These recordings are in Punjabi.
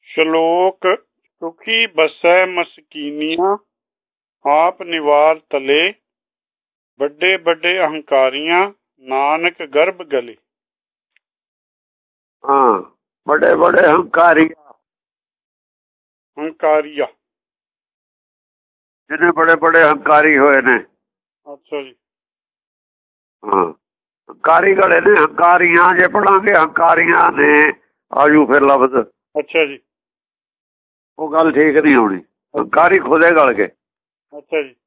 ਸ਼ਲੋਕ ਸੁਖੀ ਬਸੈ ਮਸਕੀਨੀਆਂ ਆਪ ਨਿਵਾਰ ਤਲੇ ਵੱਡੇ ਵੱਡੇ ਅਹੰਕਾਰੀਆਂ ਨਾਨਕ ਗਰਭ ਗਲੇ। ਹਾਂ, ਬੜੇ ਬੜੇ ਹੰਕਾਰੀਆ ਜਿਹਨੇ ਬੜੇ ਬੜੇ ਹੰਕਾਰੀ ਹੋਏ ਨੇ। ਅੱਛਾ ਜੀ। ਹਾਂ, ਹੰਕਾਰੀ ਗਲੇ ਨੇ। ਹੰਕਾਰੀਆਂ ਜੇ ਪੜਾਂਗੇ ਹੰਕਾਰੀਆਂ ਨੇ ਆਜੂ ਫਿਰ ਲਫ਼ਜ਼। ਅੱਛਾ ਜੀ। ਉਹ ਗੱਲ ਠੀਕ ਨਹੀਂ ਹੋਣੀ। ਹੰਕਾਰੀ ਖੁਦੇ ਗਲ ਕੇ। ਅੱਛਾ ਜੀ।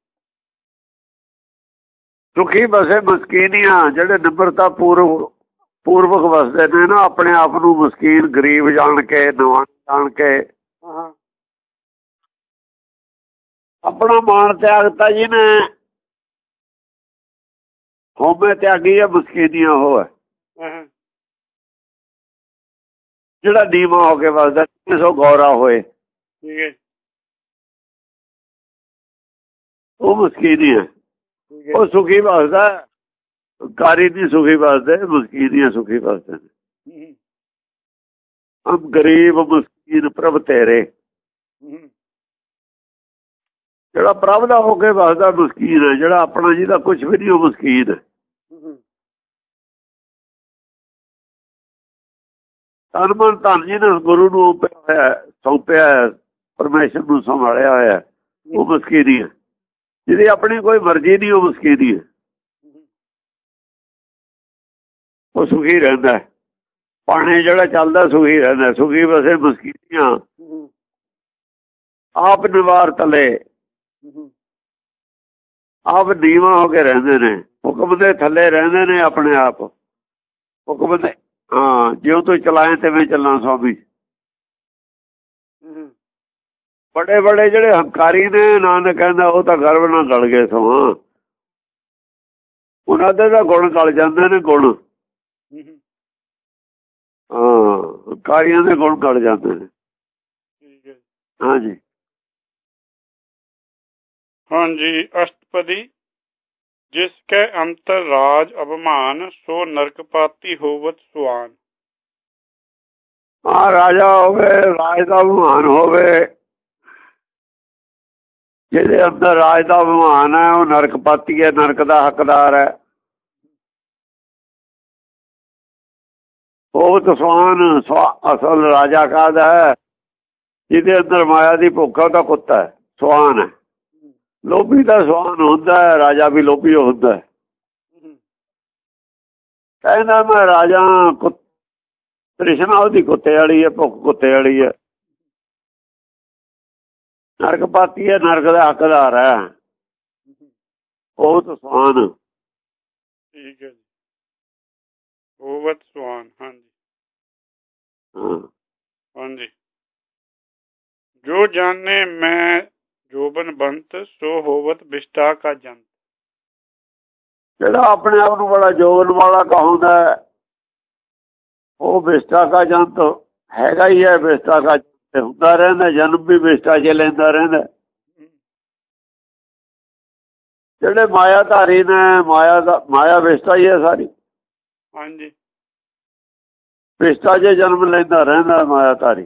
ਸੁਖੀ ਬਸੇ ਮਸਕੀਨੀਆਂ ਜਿਹੜੇ ਨਿਮਰਤਾ ਪੂਰਵਕ ਵਸਦੇ ਨੇ ਨਾ, ਆਪਣੇ ਆਪ ਨੂੰ ਮਸਕੀਨ ਗਰੀਬ ਜਾਣ ਕੇ, ਨਵਾਂ ਜਾਣ ਕੇ, ਆਪਣਾ ਮਾਣ ਤਿਆਗਤਾ ਜੀ ਨੇ। ਹਉਮੈ ਤਿਆਗੀ ਹੈ, ਮਸਕੀਨੀਆਂ ਉਹ ਹੈ ਜਿਹੜਾ ਨੀਵਾਂ ਹੋ ਕੇ ਵਸਦਾ, ਸੋ ਗੌਰਾ ਹੋਏ, ਉਹ ਮਸਕੀਨੀ ਹੈ। ਉਹ ਸੁਖੀ ਵਸਦਾ, ਕਾਰੀ ਨਹੀਂ ਸੁਖੀ ਵਸਦੇ, ਮਸਕੀਨੀਆਂ ਸੁਖੀ ਵਸਦੇ ਨੇ। ਹਮ ਗਰੀਬ ਮਸਕੀਨ ਪ੍ਰਭ ਤੇਰੇ, ਜਿਹੜਾ ਪ੍ਰਭ ਦਾ ਹੋ ਕੇ ਵਸਦਾ ਮਸਕੀਨ ਹੈ। ਜਿਹੜਾ ਆਪਣਾ ਜਿਹਦਾ ਕੁਛ ਵੀ ਨਹੀਂ, ਉਹ ਮਸਕੀਨ ਹੈ। ਤਨ ਮਨ ਧਨ ਜਿਹਨੇ ਗੁਰੂ ਨੂੰ ਸੌਂਪਿਆ, ਪਰਮੇਸ਼ਰ ਨੂੰ ਸੰਭਾਲਿਆ ਹੋਇਆ, ਉਹ ਮਸਕੀਨੀ ਹੈ। ਜਿਹਦੀ ਆਪਣੀ ਕੋਈ ਮਰਜ਼ੀ ਨਹੀਂ, ਉਹ ਮਸਕੀਨੀ ਹੈ। ਉਹ ਸੁਖੀ ਰਹਿੰਦਾ। ਪਾਣੀ ਜਿਹੜਾ ਚੱਲਦਾ ਸੁਖੀ ਰਹਿੰਦਾ। ਸੁਖੀ ਵਸੇ ਮਸਕੀਨੀਆਂ ਆਪ ਨਿਵਾਰ ਤਲੇ, ਆਪ ਨੀਵਾਂ ਹੋ ਕੇ ਰਹਿੰਦੇ ਨੇ। ਹੁਕਮ ਦੇ ਥੱਲੇ ਰਹਿੰਦੇ ਨੇ ਆਪਣੇ ਆਪ। ਹੁਕਮ ਦੇ ਜਿਉਂ ਤੂੰ ਚਲਾਏ ਤਿਵੇਂ ਚੱਲਾਂ ਸਵਾਮੀ। ਬੜੇ ਬੜੇ ਜਿਹੜੇ ਹੰਕਾਰੀ ਨੇ, ਨਾਨਕ ਕਹਿੰਦਾ ਉਹ ਤਾਂ ਗਰਭ ਨਾਲ ਗਲ ਗਏ ਸਮਾਂ। ਉਹਨਾਂ ਦੇ ਤਾਂ ਗੁਣ ਗਲ ਜਾਂਦੇ ਨੇ। ਗੁਣ ਹੰਕਾਰੀਆਂ ਦੇ ਗੁਣ ਗਲ ਜਾਂਦੇ ਨੇ। ਹਾਂਜੀ ਹਾਂਜੀ। ਅਸ਼ਟਪਦੀ ਜਿਸ ਕੈ ਅੰਤਰ ਰਾਜ ਅਭਿਮਾਨ, ਸੋ ਨਰਕਪਾਤੀ ਹੋਵਤ ਸੁਆਨ। ਰਾਜਾ ਹੋਵੇ, ਰਾਜ ਦਾ ਅਭਿਮਾਨ ਹੋਵੇ, ਜਿਹਦੇ ਅੰਦਰ ਰਾਜ ਦਾ ਅਭਿਮਾਨ ਹੈ, ਉਹ ਨਰਕਪਾਤੀ ਹੈ, ਨਰਕ ਦਾ ਹੱਕਦਾਰ ਹੈ। ਹੋਵਤ ਸੁਆਨ, ਅਸਲ ਰਾਜਾ ਕਾਹਦਾ ਹੈ? ਜਿਹਦੇ ਅੰਦਰ ਮਾਇਆ ਦੀ ਭੁੱਖ ਹੈ, ਉਹ ਤਾਂ ਕੁੱਤਾ ਹੈ, ਸੁਆਨ ਹੈ। ਲੋਭੀ ਦਾ ਸੁਆਨ ਹੁੰਦਾ ਹੈ, ਰਾਜਾ ਵੀ ਲੋਭੀ ਹੁੰਦਾ ਹੈ। ਕਹਿੰਦਾ ਮੈਂ ਰਾਜਾ, ਤ੍ਰਿਸ਼ਨਾ ਉਹਦੀ ਕੁੱਤੇ ਵਾਲੀ ਹੈ, ਭੁੱਖ ਕੁੱਤੇ ਵਾਲੀ ਹੈ। ਨਰਕਪਾਤੀ ਹੈ, ਨਰਕ ਦਾ ਹੱਕਦਾਰ ਹੈ, ਉਹ ਤਾਂ ਸੁਆਨ। ਠੀਕ ਹੈ ਜੀ। ਹੋਵਤ ਸੁਆਨ। ਹਾਂਜੀ ਹਾਂਜੀ। ਜੋ ਜਾਣੇ ਮੈਂ ਜੋਬਨ ਬੰਤ, ਸੋ ਹੋਵਤ ਵਿਸ਼ਟਾ ਕਾ ਜੰਤ। ਜਿਹੜਾ ਆਪਣੇ ਆਪ ਨੂੰ ਬੜਾ ਜੋਬਨ ਵਾਲਾ ਕਹਾਉਂਦਾ, ਉਹ ਵਿਸ਼ਟਾ ਕਾ ਜੰਤ ਹੈਗਾ ਹੀ ਹੈ। ਵਿਸ਼ਟਾ ਕਾ ਹੁੰਦਾ ਰਹਿੰਦਾ, ਜਨਮ ਵੀ ਵਿਸ਼ਟਾ ਚ ਲੈਂਦਾ ਰਹਿੰਦਾ। ਜਿਹੜੇ ਮਾਇਆਧਾਰੀ ਨੇ, ਮਾਇਆ ਵਿਸ਼ਟਾ ਹੀ ਹੈ ਸਾਰੀ। ਹਾਂਜੀ। ਵਿਸ਼ਟਾ ਚ ਜਨਮ ਲੈਂਦਾ ਰਹਿੰਦਾ ਮਾਇਆਧਾਰੀ।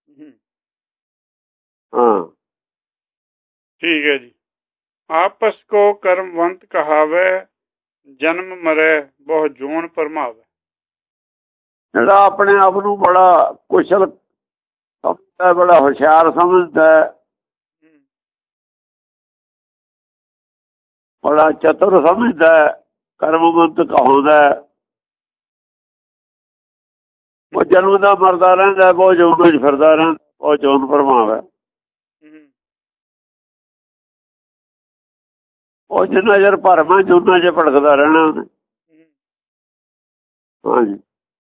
ਠੀਕ ਹੈ ਜੀ। ਆਪਸ ਕੋ ਕਰਮਵੰਤ ਕਹਾਵੇ, ਜਨਮ ਮਰੈ ਬਹੁ ਜੋਨ ਭਰਮਾਵੇ। ਜਿਹੜਾ ਆਪਣੇ ਆਪ ਨੂੰ ਬੜਾ ਕੁਸ਼ਲ ਸਮਝਦਾ, ਬੜਾ ਹੁਸ਼ਿਆਰ ਸਮਝਦਾ, ਬੜਾ ਚਤੁਰ ਸਮਝਦਾ, ਕਰਮਵੰਤ ਕਹਾਉਂਦਾ, ਉਹ ਜਨਮ ਦਾ ਮਰਦਾ ਰਹਿੰਦਾ, ਬਹੁਤ ਜੋਨ ਚ ਫਿਰਦਾ ਰਹਿੰਦਾ, ਉਹ ਜੋਨ ਭਰਮਾਵੇ। ਉਹ ਜਿੰਨਾ ਚਿਰ ਭਰਮਾਂ ਜੂਨਾਂ ਚ ਭਟਕਦਾ ਰਹਿਣਾ ਉਹਨੇ। ਹਾਂਜੀ।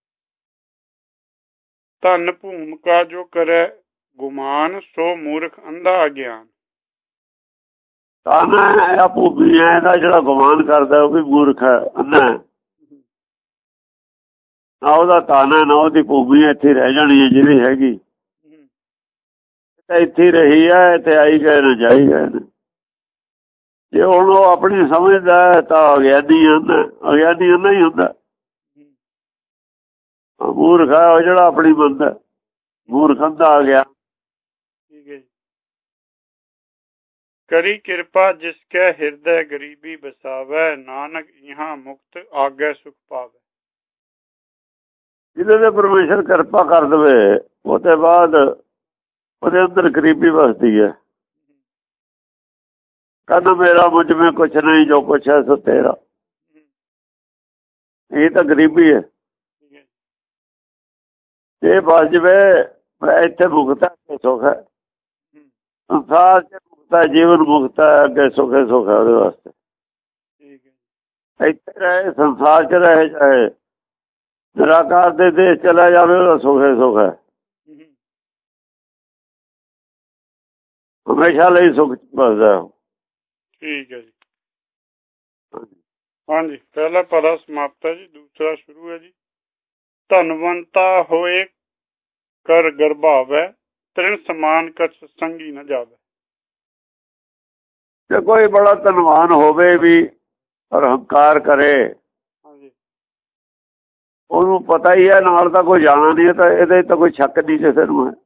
ਧਨ ਭੂਮਿਕਾ ਜੋ ਕਰੇ ਗੁਮਾਨ, ਸੋ ਮੂਰਖ ਅੰਧਾ ਅਗਿਆਨ। ਧਨ ਹੈ ਭੂਮੀ ਹੈ, ਇਹਦਾ ਜਿਹੜਾ ਗੁਮਾਨ ਕਰਦਾ ਉਹ ਵੀ ਮੂਰਖ ਹੈ, ਅੰਧਾ ਹੈ। ਨਾ ਉਹਦਾ ਧਨ ਹੈ, ਨਾ ਉਹਦੀ ਭੂਮੀ ਇੱਥੇ ਰਹਿ ਜਾਣੀ ਹੈ ਜਿਹੜੀ ਹੈਗੀ। ਇੱਥੇ ਰਹੀ ਹੈ, ਇੱਥੇ ਆਈ ਗਏ ਨੇ, ਜਾਈ ਗਏ ਨੇ। ਜੇ ਹੁਣ ਉਹ ਆਪਣੀ ਸਮਝਦਾ ਤਾਂ ਅਗਿਆਨੀ ਹੁੰਦਾ। ਅਗਿਆਨੀ ਉਹਨਾਂ ਹੀ ਹੁੰਦਾ। ਮੂਰਖ ਹੈ ਉਹ ਜਿਹੜਾ ਆਪਣੀ ਮੰਨਦਾ। ਮੂਰਖ ਅੰਧਾ ਆ ਗਿਆ। करी कृपा जिसके हृदय गरीबी बसावै, नानक यहाँ मुक्त आगे सुख पावे। ਜਿਹਦੇ ਤੇ ਪਰਮੇਸ਼ਰ ਕਿਰਪਾ ਕਰ ਦੇਵੇ ਉਹਦੇ ਬਾਅਦ ਉਹਦੇ ਅੰਦਰ ਗਰੀਬੀ ਵਸਦੀ ਹੈ। ਕਹਿੰਦਾ ਮੇਰਾ ਮੁਝ में कुछ नहीं जो कुछ है सो तेरा। ਇਹ ਤਾਂ ਗਰੀਬੀ ਹੈ। ਇਹ ਬਸ ਜਵੇ ਇੱਥੇ ਮੁਕਤ ਹੈ, ਸੁੱਖ ਹੈ ਸੰਸਾਰ ਚ, ਮੁਕਤ ਹੈ ਜੀਵਨ, ਮੁਕਤ ਹੈ ਅੱਗੇ ਸੁੱਖ ਹੈ ਉਹਦੇ ਵਾਸਤੇ। ਇੱਥੇ ਰਹੇ ਸੰਸਾਰ ਚ ਰਹੇ ਚਾਹੇ ਨਿਰਾਕਾਰ ਦੇ ਦੇਸ਼ ਚਲਾ ਜਾਵੇ ਉਹਦਾ ਸੁੱਖ ਹੈ। ਹਮੇਸ਼ਾ ਲਈ ਸੁੱਖ ਬਸਦਾ। ਠੀਕ ਹੈ ਜੀ। ਹਾਂਜੀ, ਪਹਿਲਾ ਪਦਾ ਸਮਾਪਤ ਹੈ ਜੀ, ਦੂਸਰਾ ਸ਼ੁਰੂ ਹੈ ਜੀ। ਧਨਵੰਤਾ ਹੋਏ ਕਰ ਗਰਭਾਵੈ, ਤ੍ਰਿਣ ਸਮਾਨ ਕਰ ਸੰਗੀ ਨਾ ਜਾਵੇ। ਜੇ ਕੋਈ ਬੜਾ ਧਨਵਾਨ ਹੋਵੇ ਵੀ ਪਰ ਹੰਕਾਰ ਕਰੇ, ਉਹਨੂੰ ਪਤਾ ਹੀ ਹੈ ਨਾਲ ਤਾਂ ਕੋਈ ਜਾਣਾ ਨਹੀਂ, ਤਾਂ ਇਹਦੇ ਤਾਂ ਕੋਈ ਸ਼ੱਕ ਨਹੀਂ ਕਿਸੇ ਨੂੰ ਹੈ।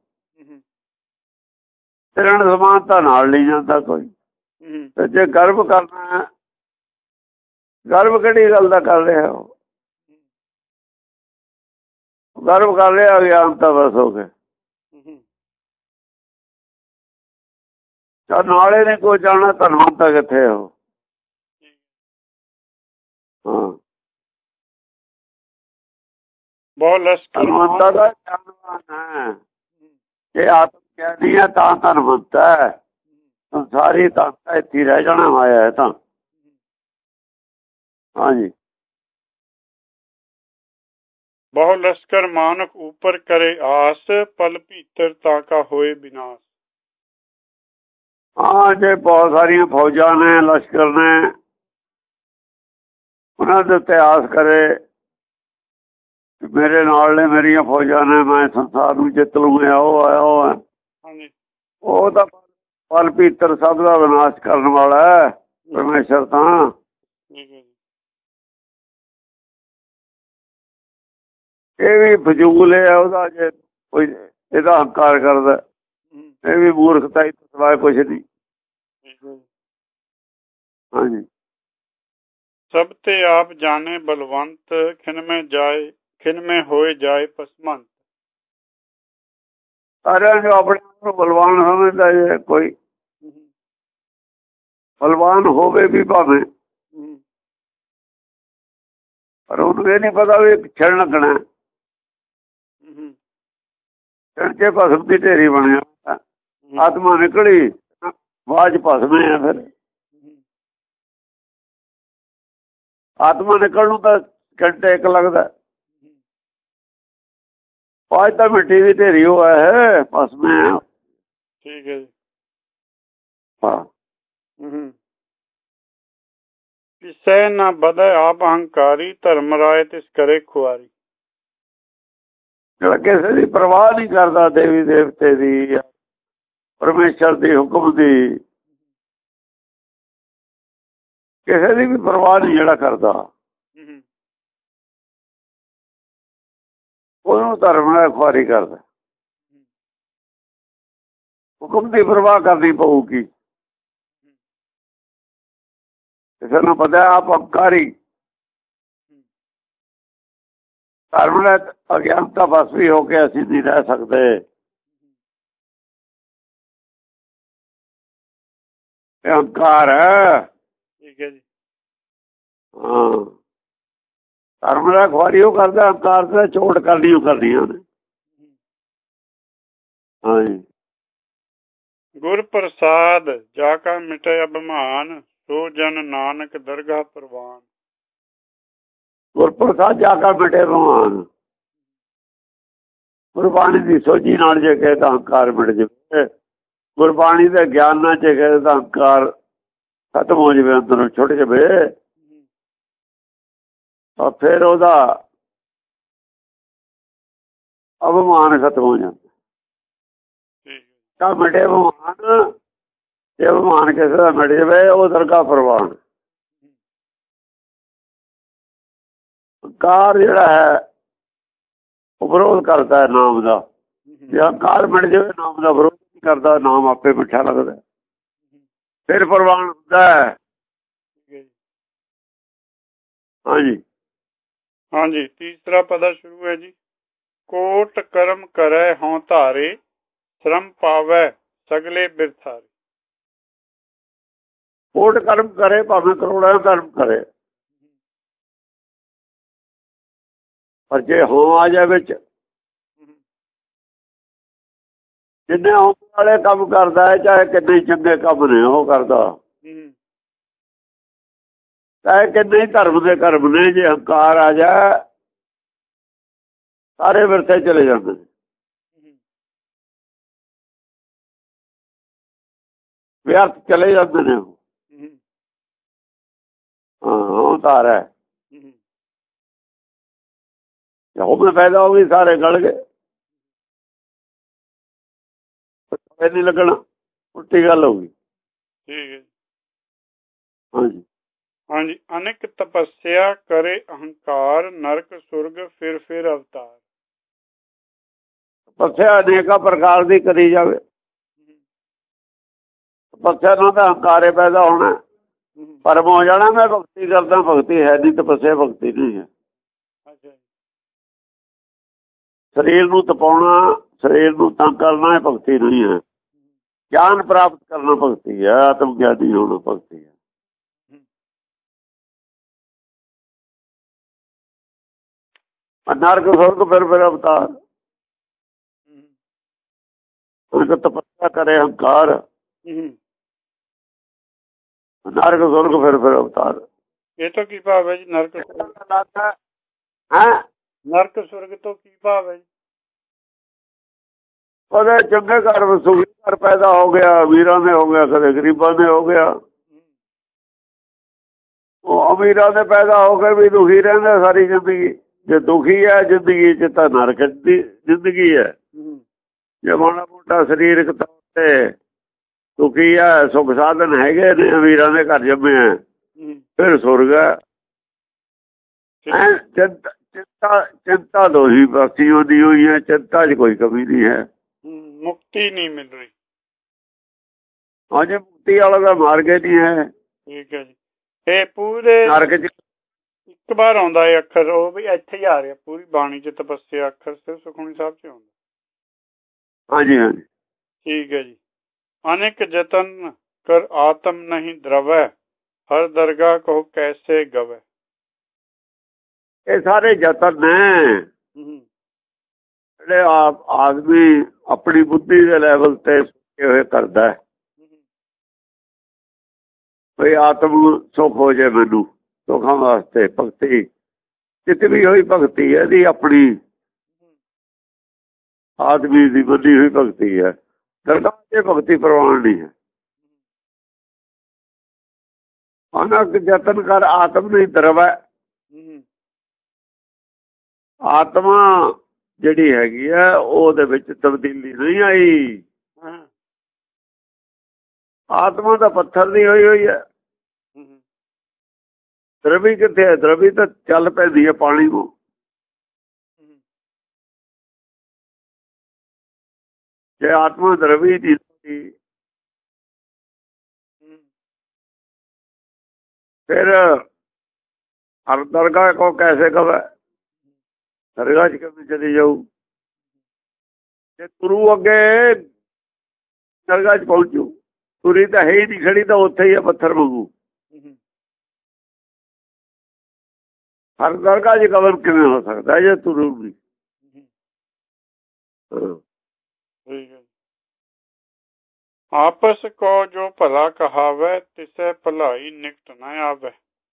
ਤ੍ਰਿਣ ਸਮਾਨ ਤਾਂ ਨਾਲ ਨਹੀਂ ਜਾਂਦਾ ਕੋਈ। ਤੇ ਜੇ ਗਰਭ ਕਰਨਾ, ਗਰਭ ਕਿਹੜੀ ਗੱਲ ਦਾ ਕਰ ਰਿਹਾ? ਗਰਭ ਕਰ ਰਿਹਾ ਅਗਿਆਨਤਾ ਬਸ ਹੋ ਗਏ। ਨਾਲੇ ਨੇ ਕੋਈ ਜਾਣਾ ਧਨਵੰਤਾ ਕਿੱਥੇ ਹੋ। ਧਨਵੰਤਾ ਦਾ ਧਨਵਾਨ ਹੈ। ਜੇ ਆਤਮ ਗਿਆਨੀ ਹੈ ਤਾਂ ਧਨਵੰਤ ਹੈ। ਸੰਸਾਰੀ ਤਾਂ ਇੱਥੇ ਰਹਿ ਜਾਣਾ ਮਾਇਆ ਹੈ ਤਾਂ। ਹਾਂਜੀ, ਬਹੁ ਲਸ਼ਕਰ ਮਾਨਕ ਉੱਪਰ ਕਰੇ ਆਸ, ਪਲ ਭੀਤਰ ਤਾਂ ਕਾ ਹੋਏ ਵਿਨਾਸ਼। ਹਾਂ, ਜੇ ਬਹੁਤ ਸਾਰੀਆਂ ਫੌਜਾਂ ਨੇ, ਲਸ਼ਕਰ ਨੇ, ਉਹਨਾਂ ਦੇ ਉੱਤੇ ਆਸ ਕਰੇ ਮੇਰੇ ਨਾਲ ਨੇ, ਮੇਰੀਆਂ ਫੌਜਾਂ ਨੇ, ਮੈਂ ਸੰਸਾਰ ਨੂੰ ਜਿੱਤ ਲੂੰਗਾ, ਉਹ ਆਇਆ ਉਹ ਹੈ, ਉਹ ਤਾਂ ਪਲ ਭੀਤਰ ਸਭ ਦਾ ਵਿਨਾਸ਼ ਕਰਨ ਵਾਲਾ ਹੈ ਪਰਮੇਸ਼ਰ ਤਾਂ। ਇਹ ਵੀ ਫਜ਼ੂਲ ਹੈ ਉਹਦਾ, ਜੇ ਕੋਈ ਇਹਦਾ ਹੰਕਾਰ ਕਰਦਾ, ਇਹ ਵੀ ਮੂਰਖਤਾ ਹੀ ਸਿਵਾਏ ਕੁਛ ਨਹੀਂ। ਹਾਂਜੀ, ਸਭ ਤੇ ਆਪ ਜਾਣੇ ਬਲਵੰਤ, ਖਿਨਮੇ ਹੋਏ ਜਾਏ ਪਸਮੰਤ। ਸਾਰਿਆਂ ਨੂੰ ਆਪਣੇ ਨੂੰ ਬਲਵਾਨ ਸਮਝਦਾ ਜੇ ਕੋਈ ਬਲਵਾਨ ਹੋਵੇ ਵੀ ਭਾਵੇਂ, ਪਰ ਉਹਨੂੰ ਇਹ ਨਹੀਂ ਪਤਾ ਵੀ ਛਿੜ ਲੱਗਣਾ। ਛਿੜ ਕੇ ਭਸਮ ਦੀ ਢੇਰੀ ਬਣਿਆ, ਆਤਮਾ ਨਿਕਲੀ ਆਵਾਜ਼ ਭਸਮੇ ਆ। ਫਿਰ ਆਤਮਾ ਨਿਕਲਣ ਨੂੰ ਤਾਂ ਘੰਟੇ ਇੱਕ ਲੱਗਦਾ, ਆਵਾਜ਼ ਤਾਂ ਮਿੱਟੀ ਦੀ ਢੇਰੀ ਹੋਇਆ ਹੈ, ਭਸਮੇ ਆ। ਠੀਕ ਹੈ ਜੀ। ਹਾਂ, ਪਿਸੈ ਨਾ ਬਧੈ ਆਪ ਹੰਕਾਰੀ, ਧਰਮ ਰਾਏ ਤਿਸ ਕਰੇ ਖੁਆਰੀ। ਜਿਹੜਾ ਕਿਸੇ ਦੀ ਪਰਵਾਹ ਨਹੀਂ ਕਰਦਾ, ਦੇਵੀ ਦੇਵਤੇ ਦੀ, ਪਰਮੇਸ਼ਰ ਦੇ ਹੁਕਮ ਦੀ, ਕਿਸੇ ਦੀ ਵੀ ਪਰਵਾਹ ਨਹੀਂ ਜਿਹੜਾ ਕਰਦਾ, ਉਹਨੂੰ ਧਰਮ ਨਾਲ ਖੁਆਰੀ ਕਰਦਾ। ਹੁਕਮ ਦੀ ਪਰਵਾਹ ਕਰਨੀ ਪਊਗੀ। ਕਿਸੇ ਨੂੰ ਪਤਾ ਆਪ ਹੰਕਾਰੀ, ਧਰਮ ਨਾਲ ਅਗਿਆਨਤਾ ਬਸ ਵੀ ਹੋ ਕੇ ਅਸੀਂ ਨਹੀਂ ਰਹਿ ਸਕਦੇ। ਇਹ ਹੰਕਾਰ ਹੈ। ਠੀਕ ਹੈ ਜੀ। ਹਾਂ, ਧਰਮ ਦਾ ਖੁਆਰੀ ਉਹ ਕਰਦਾ, ਹੰਕਾਰ ਤੇ ਚੋਟ ਕਰਨੀ ਉਹ ਕਰਦੀਆਂ ਨੇ। ਹਾਂਜੀ, ਗੁਰ ਪ੍ਰਸਾਦ ਜਾ ਕਾ ਮਿਟੇ ਅਭਿਮਾਨ, ਸੋ ਜਨ ਨਾਨਕ ਦਰਗਾਹ ਪ੍ਰਵਾਨ। ਗੁਰ ਪ੍ਰਸਾਦ ਜਾ ਕਾ ਮਿਟੇ ਅਭਿਮਾਨ, ਗੁਰਬਾਣੀ ਦੀ ਸੋਝੀ ਨਾਲ ਜੇ ਕਹੇ ਤਾਂ ਹੰਕਾਰ ਮਿਟ ਜਾਵੇ, ਗੁਰਬਾਣੀ ਦੇ ਗਿਆਨ ਨਾਲ ਜੇ ਕਹੇ ਤਾਂ ਹੰਕਾਰ ਖਤਮ ਹੋ ਜਾਵੇ, ਅੰਦਰੋਂ ਛੁੱਟ ਜਾਵੇ, ਤਾਂ ਫਿਰ ਉਹਦਾ ਅਭਿਮਾਨ ਖਤਮ ਹੋ ਜਾਂਦਾ। ਤਾਂ ਮਿਟੇ ਅਭਿਮਾਨ, ਜੇ ਅਭਿਮਾਨ ਕਿਸੇ ਦਾ ਮਿਟ ਜਾਵੇ ਉਹ ਦਰਗਾਹ ਪ੍ਰਵਾਨ। ਹੰਕਾਰ ਜਿਹੜਾ ਹੈ ਉਹ ਵਿਰੋਧ ਕਰਦਾ ਹੈ ਨਾਮ ਦਾ। ਜੇ ਹੰਕਾਰ ਮਿਟ ਜਾਵੇ ਨਾਮ ਦਾ ਵਿਰੋਧ ਨਹੀਂ ਕਰਦਾ, ਨਾਮ ਆਪੇ ਮਿੱਠਾ ਲੱਗਦਾ। ਫਿਰ ਪ੍ਰਵਾਨ ਹੁੰਦਾ ਹੈ। ਹਾਂਜੀ ਹਾਂਜੀ। ਤੀਸਰਾ ਪਦਾ ਸ਼ੁਰੂ ਹੈ ਜੀ। ਕੋਟ ਕਰਮ ਕਰੈ ਹਉ ਧਾਰੇ, ਸ਼ਰਮ ਪਾਵੈ ਸਗਲੇ ਬਿਰਥਾਰੇ। ਕੋਟ ਕਰਮ ਕਰੇ ਭਾਵੇਂ ਕਰੋੜਾਂ ਕਰਮ ਕਰੇ, ਪਰ ਜੇ ਹੋ ਆ ਜਾਏ ਵਿੱਚ, ਜਿੰਨੇ ਹੋਣ ਵਾਲੇ ਕੰਮ ਕਰਦਾ ਹੈ, ਚਾਹੇ ਕਿੰਨੇ ਚੰਗੇ ਕੰਮ ਨੇ ਉਹ ਕਰਦਾ, ਚਾਹੇ ਕਿੰਨੇ ਧਰਮ ਦੇ ਕਰਮ ਨੇ, ਜੇ ਹੰਕਾਰ ਆ ਜਾ ਸਾਰੇ ਵਿਰਥੇ ਚਲੇ ਜਾਂਦੇ ਨੇ, ਵਿਅਰਥ ਚਲੇ ਜਾਂਦੇ ਨੇ। ਹਾਂ ਧਾਰ ਹੈ, ਹੁਕਮ ਪੈਦਾ ਹੋ ਗਈ, ਸਾਰੇ ਗਲ ਗਏ, ਨਹੀਂ ਲੱਗਣਾ, ਉਲਟੀ ਗੱਲ ਹੋ ਗਈ। ਠੀਕ ਹੈ। ਹਾਂਜੀ ਹਾਂਜੀ। ਅਨੇਕ ਤਪੱਸਿਆ ਕਰੇ ਅਹੰਕਾਰ, ਨਰਕ ਸੁਰਗ ਫਿਰ ਅਵਤਾਰ। ਤਪੱਸਿਆ ਅਨੇਕਾਂ ਪ੍ਰਕਾਰ ਦੀ ਕਰੀ ਜਾਵੇ, ਤਪੱਸਿਆ ਨਾਲ ਤਾਂ ਹੰਕਾਰੇ ਪੈਦਾ ਹੋਣਾ, ਪਰਮ ਹੋ ਜਾਣਾ। ਮੈਂ ਭਗਤੀ ਕਰਦਾ, ਭਗਤੀ ਹੈ ਨਹੀਂ, ਤਪੱਸਿਆ ਭਗਤੀ ਨਹੀਂ ਹੈ। ਸਰੀਰ ਨੂੰ ਤਪਾਉਣਾ, ਸਰੀਰ ਨੂੰ ਤੰਗ ਕਰਨਾ ਇਹ ਭਗਤੀ ਨਹੀਂ ਹੈ। ਗਿਆਨ ਪ੍ਰਾਪਤ ਕਰਨਾ ਭਗਤੀ ਹੈ, ਆਤਮ ਗਿਆਨੀ ਹੋਣਾ ਭਗਤੀ ਹੈ। ਨਰਕ ਸੁਰਗ ਫਿਰ ਅਵਤਾਰ, ਤਪੱਸਿਆ ਕਰੇ ਹੰਕਾਰ, ਨਰਕ ਸੁਰਗ ਫਿਰ ਅਵਤਾਰ। ਇਹ ਤੋਂ ਕੀ ਭਾਵ ਹੈ ਜੀ? ਨਰਕ ਨਰਕ ਸੁਰਗ ਤੋਂ ਕੀ ਭਾਵ ਹੈ ਜੀ? ਉਹਦੇ ਚੰਗੇ ਘਰ ਸੁਖੀ ਘਰ ਪੈਦਾ ਹੋ ਗਿਆ, ਅਮੀਰਾਂ ਦੇ ਹੋ ਗਿਆ, ਕਦੇ ਗਰੀਬਾਂ ਦੇ ਹੋ ਗਿਆ। ਉਹ ਅਮੀਰਾਂ ਦੇ ਪੈਦਾ ਹੋ ਕੇ ਵੀ ਦੁਖੀ ਰਹਿੰਦੇ ਸਾਰੀ ਜ਼ਿੰਦਗੀ। ਜੇ ਦੁਖੀ ਹੈ ਜ਼ਿੰਦਗੀ ਚ ਤਾਂ ਨਰਕ ਦੀ ਜ਼ਿੰਦਗੀ ਹੈ। ਜੇ ਮਾੜਾ ਮੋਟਾ ਸਰੀਰਕ ਤੌਰ ਤੇ ਦੁਖੀ ਹੈ, ਸੁਖ ਸਾਧਨ ਹੈਗੇ ਨੇ, ਅਮੀਰਾਂ ਦੇ ਘਰ ਜੰਮੇ ਹੈ, ਫਿਰ ਸੁਰਗ ਹੈ। ਚਿੰਤਾ ਦੋਹੀ ਬਾਕੀ ਹੁੰਦੀ ਹੋਈ ਹੈ, ਚਿੰਤਾ ਚ ਕੋਈ ਕਮੀ ਨਹੀਂ ਹੈ, ਮੁਕਤੀ ਨਹੀਂ ਮਿਲ ਰਹੀ। ਹਾਂਜੀ ਮੁਕਤੀ ਵਾਲਾ ਦਾ ਮਾਰਗ ਨਹੀਂ ਹੈ। ਠੀਕ ਹੈ ਜੀ। ਇਹ ਪੂਰੇ ਨਰਕ ਚ ਇੱਕ ਵਾਰ ਆਉਂਦਾ ਹੈ ਅੱਖਰ, ਉਹ ਵੀ ਇੱਥੇ ਹੀ ਆ ਰਿਹਾ ਪੂਰੀ ਬਾਣੀ ਚ, ਤਪੱਸਿਆ ਅੱਖਰ ਸਿਰਫ ਸੁਖਮਨੀ ਸਾਹਿਬ ਚ ਆਉਂਦਾ। ਹਾਂਜੀ ਹਾਂਜੀ ਠੀਕ ਹੈ ਜੀ। ਅਨੇਕ ਜਤਨ ਕਰ ਆਤਮ ਨਹੀਂ ਦਰਵੈ, ਹਰ ਦਰਗਾਹ ਕੋ ਕੈਸੇ ਗਵੈ। ਇਹ ਸਾਰੇ ਯਤਨ ਨੇ ਜਿਹੜੇ ਆਦਮੀ ਆਪਣੀ ਬੁੱਧੀ ਦੇ ਲੈਵਲ ਤੇ ਹੋਏ ਕਰਦਾ, ਵੀ ਆਤਮ ਸੁਖ ਹੋ ਜਾਏ, ਮੈਨੂੰ ਸੁਖਾਂ ਵਾਸਤੇ ਭਗਤੀ ਜਿਤਨੀ ਹੋਈ ਭਗਤੀ ਹੈ ਇਹਦੀ ਆਪਣੀ ਆਦਮੀ ਦੀ ਬੰਦੀ ਹੋਈ ਭਗਤੀ ਹੈ। ਦਰਗਾਹ ਤੇ ਭਗਤੀ ਪ੍ਰਵਾਨ ਨਹੀਂ ਹੈ। ਅਨੇਕ ਯਤਨ ਕਰ ਆਤਮ ਨਹੀਂ ਦਰਵੈ, ਆਤਮਾ ਜਿਹੜੀ ਹੈਗੀ ਹੈ ਉਹਦੇ ਵਿੱਚ ਤਬਦੀਲੀ ਨਹੀਂ ਆਈ। ਆਤਮਾ ਤਾਂ ਪੱਥਰ ਦੀ ਹੋਈ ਹੈ। ਦਰਵੀ ਕਿੱਥੇ ਹੈ? ਦਰਵੀ ਤਾਂ ਚੱਲ ਪੈਂਦੀ ਹੈ ਪਾਣੀ ਨੂੰ। ਜੇ ਆਤਮਾ ਦਰਵੀ ਦੀ ਫਿਰ ਹਰ ਦਰਗਾਹ ਕੋ ਕੈਸੇ ਕਵੇ, ਦਰਗਾਹ ਚ ਕਿਵੇਂ ਚਲੀ ਜਾਊ? ਜੇ ਤੁਰੂ ਅੱਗੇ ਦਰਗਾਹ ਚ ਪਹੁੰਚੂ, ਤੁਰੀ ਤਾਂ ਹੈ ਹੀ ਨਹੀਂ, ਖੜੀ ਤਾਂ ਉੱਥੇ ਹੀ ਹੈ ਪੱਥਰ ਵਾਂਗੂ। ਹਰ ਦਰਗਾਹ ਚ ਕਵਰ ਕਿਵੇਂ ਹੋ ਸਕਦਾ ਜੇ ਤੁਰੂ ਨਹੀਂ? ਆਪਸ ਕੋ ਜੋ ਭਲਾ ਕਹਾਵੇ, ਤਿਸੈ ਭਲਾਈ ਨਿਕਟ ਨਾ ਆਵੇ।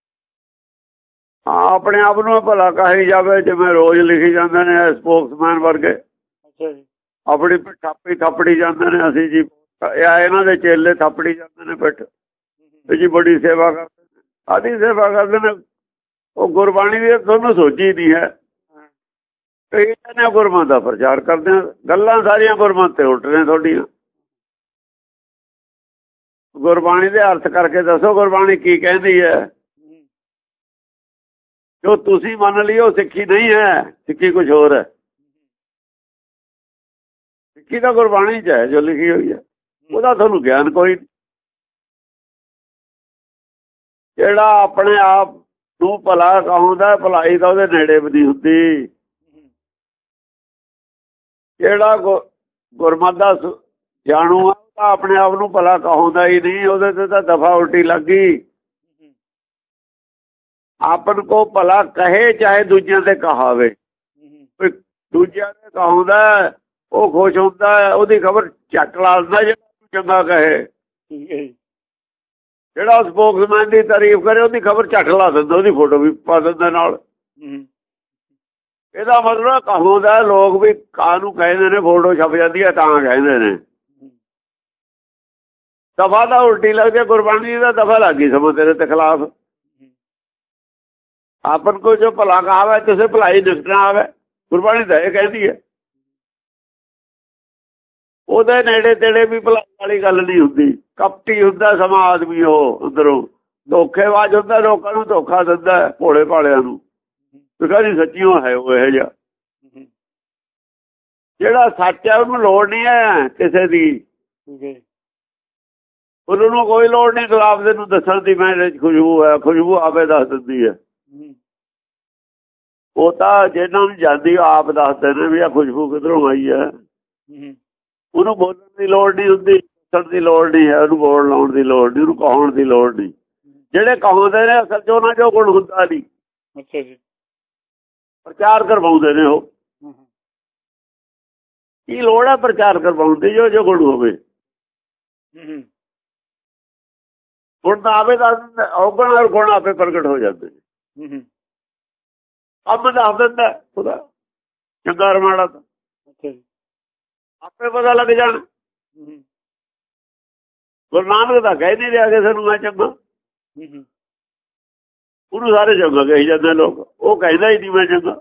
ਆਪਣੇ ਆਪ ਨੂੰ ਭਲਾ ਕਹੀ ਜਾਵੇ, ਜਿਵੇਂ ਰੋਜ਼ ਲਿਖੀ ਜਾਂਦੇ ਨੇ ਸਪੋਕਸਮੈਨ ਵਰਗੇ। ਆਪਣੀ ਥਾਪੀ ਥਾਪੜੀ ਜਾਂਦੇ ਨੇ, ਅਸੀਂ ਜੀ ਇਹਨਾਂ ਦੇ ਚੇਲੇ ਥਾਪੜੀ ਜਾਂਦੇ ਨੇ ਪਿੱਠ ਜੀ, ਬੜੀ ਸੇਵਾ ਕਰਦੇ ਨੇ, ਆਦੀ ਸੇਵਾ ਕਰਦੇ ਨੇ। ਉਹ ਗੁਰਬਾਣੀ ਦੀ ਤੁਹਾਨੂੰ ਸੋਚੀ ਨਹੀਂ ਹੈ। ਕਈ ਨੇ ਗੁਰਮਤਿ ਦਾ ਪ੍ਰਚਾਰ ਕਰਦੇ ਆ, ਗੱਲਾਂ ਸਾਰੀਆਂ ਗੁਰਮਤਿ ਤੇ ਉਲਟ ਨੇ ਤੁਹਾਡੀਆਂ। ਗੁਰਬਾਣੀ ਦੇ ਅਰਥ ਕਰਕੇ ਦੱਸੋ ਗੁਰਬਾਣੀ ਕੀ ਕਹਿੰਦੀ ਹੈ। ਜੋ ਤੁਸੀਂ ਮੰਨ ਲਈ ਉਹ ਸਿੱਖੀ ਨਹੀਂ ਹੈ, ਸਿੱਖੀ ਕੁਝ ਹੋਰ ਹੈ। ਸਿੱਖੀ ਤਾਂ ਗੁਰਬਾਣੀ ਚ ਹੈ ਜੋ ਲਿਖੀ ਹੋਈ ਹੈ, ਉਹਦਾ ਤੁਹਾਨੂੰ ਗਿਆਨ ਕੋਈ ਨਹੀਂ। ਜਿਹੜਾ ਆਪਣੇ ਆਪ ਨੂੰ ਭਲਾ ਕਹਾਉਂਦਾ ਭਲਾਈ ਤਾਂ ਉਹਦੇ ਨੇੜੇ ਵੀ ਨਹੀਂ ਹੁੰਦੀ। ਜਿਹੜਾ ਗੁਰਮਤਿ ਦਾ ਜਾਣੂ ਆ ਤਾਂ ਆਪਣੇ ਆਪ ਨੂੰ ਭਲਾ ਕਹਾਉਂਦਾ ਹੀ ਨਹੀਂ, ਉਹਦੇ ਤੇ ਤਾਂ ਦਫਾ ਉਲਟੀ ਲੱਗ ਗਈ। ਆਪਨ ਕੋ ਭਲਾ ਕਹੇ ਚਾਹੇ ਦੂਜਿਆਂ ਤੇ ਕਹਾਵੇ, ਦੂਜਿਆਂ ਤੇ ਕਹਾਉਂਦਾ ਉਹ ਖੁਸ਼ ਹੁੰਦਾ, ਉਹਦੀ ਖਬਰ ਝੱਟ ਲਾ ਦਿੰਦਾ ਜਿਹੜਾ ਚੰਗਾ ਕਹੇ। ਜਿਹੜਾ ਸਪੋਕਸਮੈਨ ਦੀ ਤਾਰੀਫ ਕਰੇ ਉਹਦੀ ਖਬਰ ਝੱਟ ਲਾ ਦਿੰਦਾ, ਉਹਦੀ ਫੋਟੋ ਵੀ ਪਾ ਦਿੰਦਾ ਨਾਲ। ਇਹਦਾ ਮਤਲਬ ਕਹਾਉਂਦਾ ਲੋਕ ਵੀ ਕਾਹਨੂੰ ਕਹਿੰਦੇ ਨੇ, ਫੋਟੋ ਛਪ ਜਾਂਦੀ ਹੈ ਤਾਂ ਕਹਿੰਦੇ ਨੇ। ਦਫਾ ਤਾਂ ਉਲਟੀ ਲੱਗਦੀ, ਗੁਰਬਾਣੀ ਦਾ ਦਫਾ ਲੱਗ ਗਈ ਸਮਾਂ ਤੇਰੇ ਤੇ ਖਿਲਾਫ। ਆਪਨ ਕੋ ਜੋ ਭਲਾ ਕਹਾਵੇ ਤੁਸੀਂ ਭਲਾਈ ਨਿਕਟਣਾ ਆਵੇ, ਗੁਰਬਾਣੀ ਤਾਂ ਇਹ ਕਹਿੰਦੀ ਹੈ। ਉਹਦੇ ਨੇੜੇ ਤੇੜੇ ਵੀ ਭਲਾਈ ਵਾਲੀ ਗੱਲ ਨਹੀਂ ਹੁੰਦੀ। ਕਪਟੀ ਹੁੰਦਾ ਸਮਾਂ ਆਦਮੀ, ਉਹ ਅੰਦਰੋਂ ਧੋਖੇਬਾਜ਼ ਹੁੰਦਾ, ਲੋਕਾਂ ਨੂੰ ਧੋਖਾ ਦਿੰਦਾ ਭੋਲੇ ਭਾਲਿਆਂ ਨੂੰ। ਕਹਿੰਦੀ ਸੱਚੀਓ ਹੈ ਉਹ ਇਹੋ ਜਿਹਾ। ਜਿਹੜਾ ਸੱਚ ਹੈ ਉਹਨੂੰ ਲੋੜ ਨਹੀਂ ਹੈ ਕਿਸੇ ਦੀ, ਉਹਨੂੰ ਕੋਈ ਲੋੜ ਨਹੀਂ ਖਿਲਾਫ ਦੇ ਨੂੰ ਦੱਸਣ ਦੀ। ਮੈਂ ਖੁਸ਼ਬੂ ਹੈ, ਖੁਸ਼ਬੂ ਆਪੇ ਦੱਸ ਦਿੰਦੀ ਹੈ। ਉਹ ਤਾਂ ਜਿਹਨਾਂ ਨੂੰ ਜਾਂਦੀ ਆਪ ਦੱਸਦੇ ਨੇ ਵੀ ਆ ਖੁਸ਼ਬੂ ਕਿੱਧਰੋਂ ਆਈ ਹੈ। ਉਹਨੂੰ ਬੋਲਣ ਦੀ ਲੋੜ ਨਹੀਂ ਹੁੰਦੀ, ਦੱਸਣ ਦੀ ਲੋੜ ਨਹੀਂ ਹੈ, ਉਹਨੂੰ ਬੋਲ ਲਾਉਣ ਦੀ ਲੋੜ ਨਹੀਂ, ਉਹਨੂੰ ਕਹਾਉਣ ਦੀ ਲੋੜ ਨਹੀਂ। ਜਿਹੜੇ ਕਹਾਉਂਦੇ ਨੇ ਅਸਲ ਚ ਉਹਨਾਂ ਚੋਂ ਗੁਣ ਹੁੰਦਾ ਨਹੀਂ। ਅੱਛਾ ਜੀ, ਪ੍ਰਚਾਰ ਕਰਵਾਉਂਦੇ ਨੇ ਉਹ। ਕੀ ਲੋੜ ਹੈ ਪ੍ਰਚਾਰ ਕਰਵਾਉਣ ਦੀ, ਜੋ ਗੁਣ ਹੋਵੇ। ਗੁਣ ਤਾਂ ਆਵੇ ਦੱਸ ਦਿੰਦਾ, ਔਗਣ ਔਰ ਗੁਣ ਆਪੇ ਪ੍ਰਗਟ ਹੋ ਜਾਂਦੇ ਨੇ। ਅੰਬ ਦੱਸ ਦਿੰਦਾ ਉਹਦਾ ਚੰਗਾ ਮਾੜਾ ਤਾਂ ਆਪੇ ਪਤਾ ਲੱਗ ਜਾਣ। ਗੁਰੂ ਨਾਨਕ ਦਾ ਕਹਿ ਨਹੀਂ ਰਿਹਾ ਕਿਸੇ ਨੂੰ ਮੈਂ ਚੰਗਾ, ਉਹਨੂੰ ਸਾਰੇ ਚੰਗਾ ਕਹੀ ਜਾਂਦੇ ਲੋਕ, ਉਹ ਕਹਿੰਦਾ ਹੀ ਨਹੀਂ ਮੈਂ ਚੰਗਾ।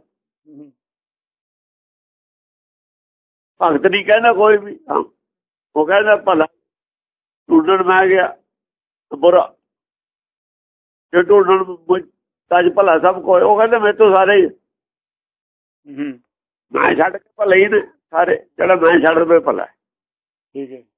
ਭਗਤ ਨਹੀਂ ਕਹਿੰਦਾ ਕੋਈ ਵੀ, ਉਹ ਕਹਿੰਦਾ ਭਲਾ ਢੂੰਡਣ ਮੈਂ ਗਿਆ ਬੁਰਾ, ਜੇ ਢੂੰਡਣ ਤਜ ਭਲਾ ਸਭ ਕੋਈ। ਉਹ ਕਹਿੰਦੇ ਮੇਰੇ ਤੋਂ ਸਾਰੇ ਹੀ ਮੈਂ ਛੱਡ ਕੇ ਭਲੇ ਹੀ ਨੇ ਸਾਰੇ, ਜਿਹੜਾ ਮੈਂ ਛੱਡ ਦੇ ਭਲਾ। ਠੀਕ ਹੈ,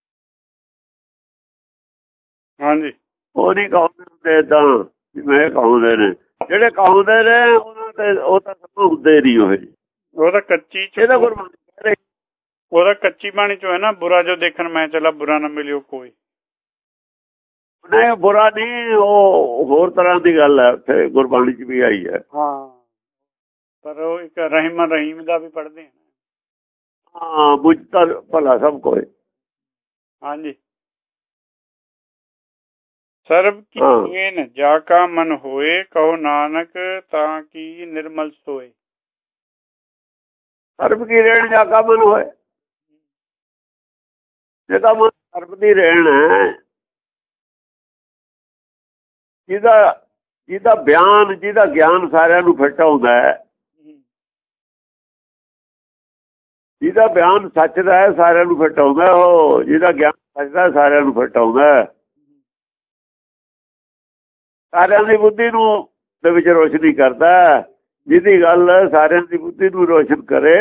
ਹਾਂਜੀ। ਉਹ ਨਹੀਂ ਕਹਾਉਂਦੇ ਏਦਾਂ ਮੈਂ ਕਹਾਉਂਦੇ ਨੇ, ਜਿਹੜੇ ਕਹਾਉਂਦੇ ਨੇ ਉਹਨਾਂ ਤੇ ਉਹ ਤਾਂ ਸਭ ਹੁੰਦੇ ਨਹੀਂ। ਉਹ ਤਾਂ ਕੱਚੀ ਇਹਦਾ ਗੁਰਬਾਣੀ, ਉਹਦਾ ਕੱਚੀ ਬਾਣੀ ਚੋਂ ਹੈ ਨਾ, ਬੁਰਾ ਜੋ ਦੇਖਣ ਮੈਂ ਚਲਾ ਬੁਰਾ ਨਾ ਮਿਲਿਓ ਕੋਈ। ਨਹੀਂ ਬੁਰਾ ਨਹੀਂ, ਉਹ ਹੋਰ ਤਰ੍ਹਾਂ ਦੀ ਗੱਲ ਹੈ, ਉੱਥੇ ਗੁਰਬਾਣੀ ਚ ਵੀ ਆਈ ਹੈ। ਹਾਂ, ਪਰ ਉਹ ਇੱਕ ਰਹਿਮ ਰਹੀਮ ਦਾ ਵੀ ਪੜ੍ਹਦੇ ਆ। ਹਾਂ, ਬੁੱਝ ਤਾਂ ਭਲਾ ਸਭ ਕੋਈ। ਹਾਂਜੀ। ਸਰਬ ਕੀ ਦੇਨ ਜਾ ਕਾ ਮਨ ਹੋਏ, ਕਹੋ ਨਾਨਕ ਤਾਂ ਕੀ ਨਿਰਮਲ ਸੋਏ। ਸਰਬ ਕੀ ਰਹਿਣ ਜਾ ਕਾ ਮਨ ਹੋਏ, ਜਿਹਦਾ ਮਨ ਸਰਬ ਦੀ ਰਹਿਣ ਹੈ, ਜਿਹਦਾ ਬਿਆਨ ਜਿਹਦਾ ਗਿਆਨ ਸਾਰਿਆਂ ਨੂੰ ਫਿੱਟ ਆਉਂਦਾ ਹੈ, ਜਿਹਦਾ ਬਿਆਨ ਸੱਚ ਦਾ ਹੈ ਸਾਰਿਆਂ ਨੂੰ ਫਿੱਟ ਆਉਂਦਾ, ਉਹ ਜਿਹਦਾ ਗਿਆਨ ਸੱਚ ਦਾ ਸਾਰਿਆਂ ਨੂੰ ਫਿੱਟ ਆਉਂਦਾ, ਸਾਰਿਆਂ ਦੀ ਬੁੱਧੀ ਨੂੰ ਦੇ ਵਿੱਚ ਰੋਸ਼ਨੀ ਕਰਦਾ। ਜਿਹਦੀ ਗੱਲ ਸਾਰਿਆਂ ਦੀ ਬੁੱਧੀ ਨੂੰ ਰੋਸ਼ਨ ਕਰੇ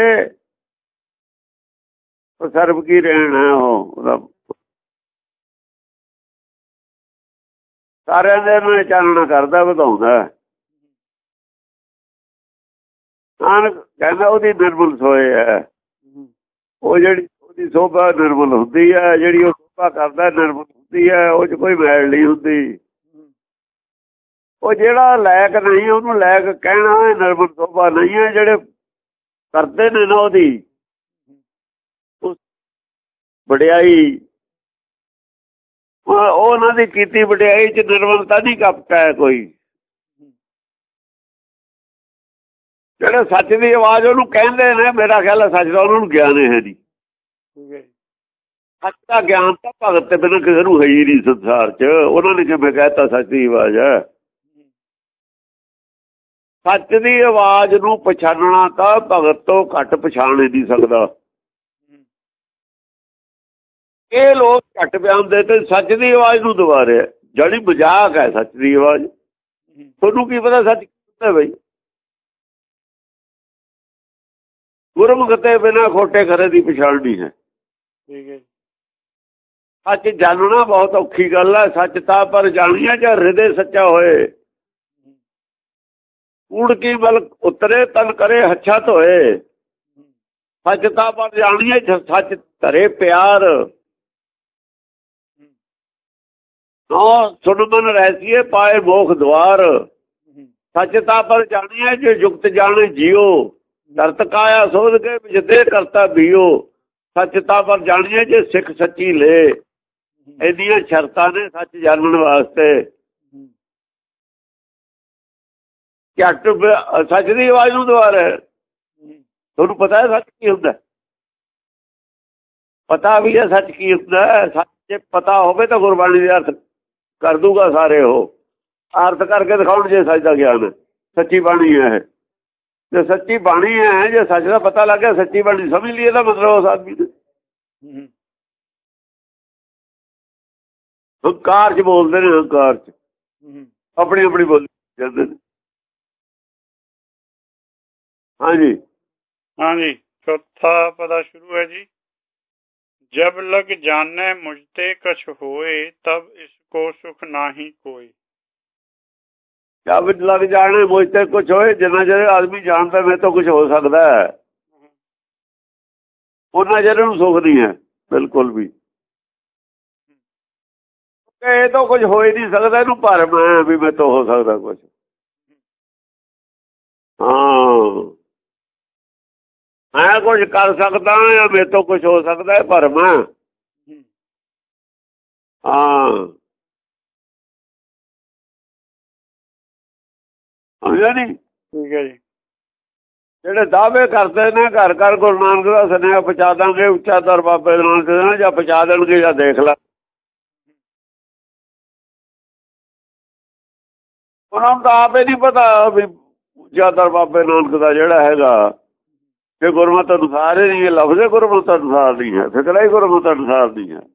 ਉਹ ਸਰਬ ਕੀ ਰਹਿਣ ਹੈ, ਉਹ ਸਾਰਿਆਂ ਦੇ ਨੂੰ ਚਾਨਣਾ ਕਰਦਾ, ਵਧਾਉਂਦਾ। ਨਾਨਕ ਕਹਿੰਦਾ ਉਹਦੀ ਨਿਰਮਲ ਸੋਏ ਹੈ, ਉਹ ਜਿਹੜੀ ਉਹਦੀ ਸੋਭਾ ਨਿਰਮਲ ਹੁੰਦੀ ਹੈ, ਜਿਹੜੀ ਉਹ ਸੋਭਾ ਕਰਦਾ ਨਿਰਮਲ ਹੁੰਦੀ ਹੈ, ਉਹ 'ਚ ਕੋਈ ਮੈਲ ਨਹੀਂ ਹੁੰਦੀ। ਉਹ ਜਿਹੜਾ ਲਾਇਕ ਨਹੀਂ ਉਹਨੂੰ ਲਾਇਕ ਕਹਿਣਾ ਨਿਰਮਲ ਸੋਭਾ ਨਹੀਂ ਹੈ। ਜਿਹੜੇ ਕਰਦੇ ਨੇ ਨਾ ਉਹਦੀ ਵਡਿਆਈ, ਉਹਨਾਂ ਦੀ ਕੀਤੀ ਵਡਿਆਈ 'ਚ ਨਿਰਮਲਤਾ ਨਹੀਂ ਕਪਟ ਹੈ ਕੋਈ। ਜਿਹੜੇ ਸੱਚ ਦੀ ਆਵਾਜ਼ ਉਹਨੂੰ ਕਹਿੰਦੇ ਨੇ, ਮੇਰਾ ਖਿਆਲ ਹੈ ਸੱਚ ਦਾ ਉਹਨਾਂ ਨੂੰ ਗਿਆਨ ਹੈ ਜੀ। ਸੱਚ ਦਾ ਗਿਆਨ ਤਾਂ ਭਗਤ ਤੇ ਬਿਨਾਂ ਕਿਸੇ ਨੂੰ ਹੈ ਹੀ ਨਹੀਂ ਸੰਸਾਰ 'ਚ। ਉਹਨਾਂ ਨੇ ਕਿਵੇਂ ਕਹਿਤਾ ਸੱਚ ਦੀ ਆਵਾਜ਼ ਹੈ। ਸੱਚ ਦੀ ਆਵਾਜ਼ ਨੂੰ ਪਛਾਣਨਾ ਤਾਂ ਭਗਤ ਤੋਂ ਘੱਟ ਪਛਾਣ ਨਹੀਂ ਸਕਦਾ। ਇਹ ਲੋਕ ਘੱਟ ਬਿਆਨਦੇ ਤੇ ਸੱਚ ਦੀ ਆਵਾਜ਼ ਨੂੰ ਦਬਾ ਰਿਹਾ, ਜਿਹੜੀ ਮਜ਼ਾਕ ਹੈ ਸੱਚ ਦੀ ਆਵਾਜ਼। ਤੁਹਾਨੂੰ ਕੀ ਪਤਾ ਸੱਚ ਕਿੱਥੇ ਬਈ। ਗੁਰਮੁਖ ਤੇ ਬਿਨਾਂ ਖੋਟੇ ਖਰੇ ਦੀ ਪਛਾਣ ਨਹੀਂ ਹੈ। ਠੀਕ ਹੈ। ਸੱਚ ਜਾਣਨਾ ਬਹੁਤ ਔਖੀ ਗੱਲ ਹੈ। ਸੱਚ ਤਾਂ ਪਰ ਜਾਣੀਏ ਜੇ ਹਿਰਦੇ ਸੱਚਾ ਹੋਏ। ਕੂੜ ਕੀ ਬਲ ਉਤਰੇ ਤਨ ਕਰੇ ਹੱਛਾ ਧੋਏ। ਸੱਚ ਤਾਂ ਪਰ ਜਾਣੀਏ ਜੇ ਸੱਚ ਧਰੇ ਪਿਆਰ। ਨੋ ਸੁਣ ਮਨ ਰਹਿਸੀਏ ਪਾਏ ਮੋਖ ਦੁਆਰ। ਸੱਚ ਤਾਂ ਪਰ ਜਾਣੀਏ ਜੇ ਜੁਗਤ ਜਾਣੇ ਜਿਉ। ਦਰਤ ਕਾਇਆ ਸੋਧ ਕੇ ਵਿਜਦੇ ਕਰਤਾ ਬੀਓ। ਸੱਚ ਤਾਂ ਪਰ ਜਾਣੀਏ ਜੇ ਸਿੱਖ ਸੱਚੀ ਲੈ। ਇਹਦੀਆਂ ਸ਼ਰਤਾਂ ਨੇ ਸੱਚ ਜਾਣਨ ਵਾਸਤੇ। ਝੱਟ ਸੱਚ ਦੀ ਆਵਾਜ਼ ਨੂੰ ਦੁਆਰਾ। ਤੁਹਾਨੂੰ ਪਤਾ ਹੈ ਸੱਚ ਕੀ ਹੁੰਦਾ? ਪਤਾ ਵੀ ਹੈ ਸੱਚ ਕੀ ਹੁੰਦਾ। ਸੱਚ ਜੇ ਪਤਾ ਹੋਵੇ ਤਾਂ ਗੁਰਬਾਣੀ ਦੇ ਅਰਥ ਕਰ ਦੂਗਾ ਸਾਰੇ। ਉਹ ਅਰਥ ਕਰਕੇ ਦਿਖਾਉਣ ਜੇ ਸੱਚ ਦਾ ਗਿਆਨ ਸੱਚੀ ਬਾਣੀ ਹੈ। ਜੇ ਸੱਚੀ ਬਾਣੀ ਹੈ, ਜੇ ਸੱਚ ਦਾ ਪਤਾ ਲੱਗ ਗਿਆ, ਸੱਚੀ ਬਾਣੀ ਸਮਝ ਲਈ ਇਹਦਾ ਮਤਲਬ ਉਸ ਆਦਮੀ ਨੇ ਹੰਕਾਰ ਚ ਬੋਲਦੇ ਨੇ। ਹੰਕਾਰ ਚ ਆਪਣੀ ਆਪਣੀ ਬੋਲੀ ਜਾਂਦੇ ਨੇ। ਹਾਂਜੀ ਹਾਂਜੀ। ਚੌਥਾ ਪਦਾ ਸ਼ੁਰੂ ਹੈ ਜੀ। जब लग जाने मुझते कछ होए तब इसको सुख नाही कोई। ਜਦ ਲੱਗ ਜਾਣੇ ਮੁਝਤੇ ਕੁਛ ਹੋਏ। ਜਿੰਨਾ ਚਿਰ ਆਦਮੀ ਜਾਣਦਾ ਮੇਰੇ ਤੋਂ ਕੁਛ ਹੋ ਸਕਦਾ ਹੈ, ਉਹਨਾਂ ਚਿਰ ਨੂੰ ਸੁੱਖ ਨਹੀਂ ਹੈ ਬਿਲਕੁਲ ਵੀ। ਇਹ ਤਾਂ ਕੁਝ ਹੋ ਹੀ ਨਹੀਂ ਸਕਦਾ। ਇਹਨੂੰ ਭਰਮ ਹੈ ਵੀ ਮੇਰੇ ਤੋਂ ਹੋ ਸਕਦਾ ਕੁਛ। ਹਾਂ ਮੈਂ ਕੁਝ ਕਰ ਸਕਦਾ ਜਾਂ ਮੇਰੇ ਤੋਂ ਕੁਝ ਹੋ ਸਕਦਾ ਹੈ, ਭਰਮ ਹੈ। ਹਾਂ ਸਮਝਿਆ ਨਹੀਂ? ठीक है जी। ਜਿਹੜੇ ਦਾਅਵੇ ਕਰਦੇ ਨੇ ਘਰ ਘਰ ਗੁਰੂ ਨਾਨਕ ਦਾ ਸੁਨੇਹਾ ਪਹੁੰਚਾ ਦਾਂਗੇ, ਉੱਚਾ ਦਰ ਬਾਬੇ ਨਾਨਕ ਦੇ, ਜਾਂ ਪਹੁੰਚਾ ਦੇਣਗੇ ਜਾਂ ਦੇਖ ਲੈ। ਉਹਨਾਂ ਨੂੰ ਤਾਂ ਆਪੇ ਨਹੀਂ ਪਤਾ ਵੀ ਉੱਚਾ ਦਰ ਬਾਬੇ ਨਾਨਕ ਦਾ ਜਿਹੜਾ ਹੈਗਾ, ਜੇ ਗੁਰਮਤਿ ਅਨੁਸਾਰ ਹੀ ਨਹੀਂ ਹੈ, ਲਫ਼ਜ਼ ਗੁਰਮਤਿ ਅਨੁਸਾਰ ਨਹੀਂ ਹੈ, ਫਿਕਰਾ ਹੀ ਗੁਰਮਤਿ ਅਨੁਸਾਰ ਨਹੀਂ ਹੈ।